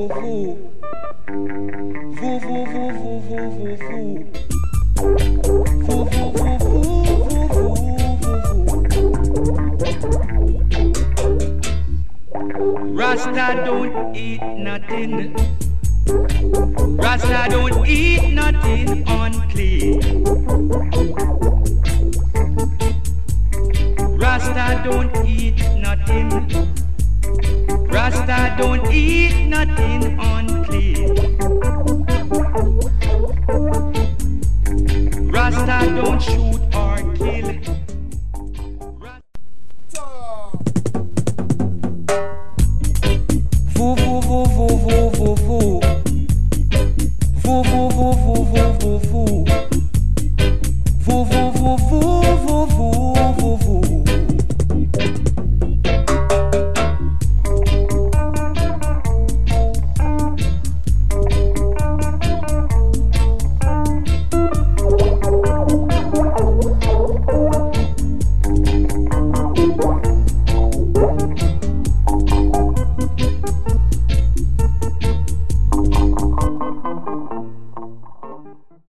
Rasta don't eat nothing. Rasta don't eat nothing unclean. Rasta don't eat nothing. Rasta don't eat nothing unclean. Rasta don't shoot